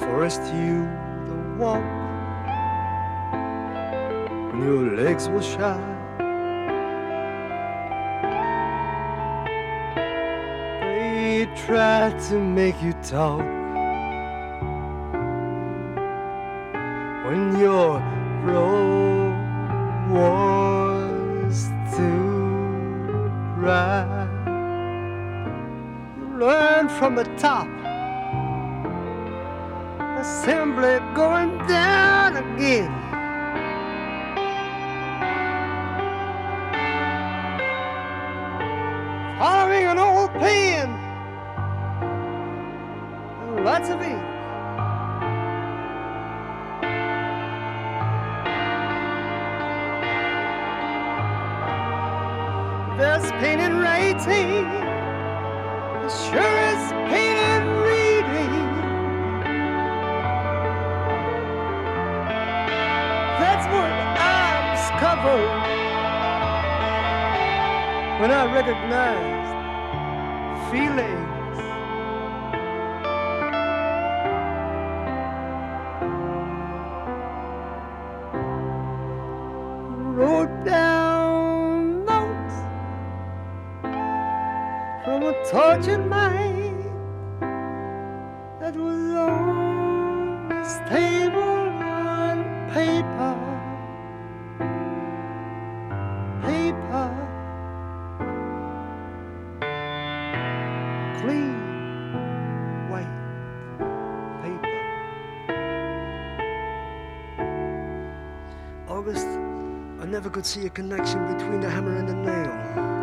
forced you to walk when your legs were shy. They tried to make you talk when your road was too dry. You learned from the top, assembly going down again. Following an old pen and lots of ink. There's pain in writing, as sure as pain in reading. That's what I discovered when I recognized feelings. Wrote down notes from a tortured mind that was on this table on paper. Clean white paper. August, I never could see a connection between the hammer and the nail.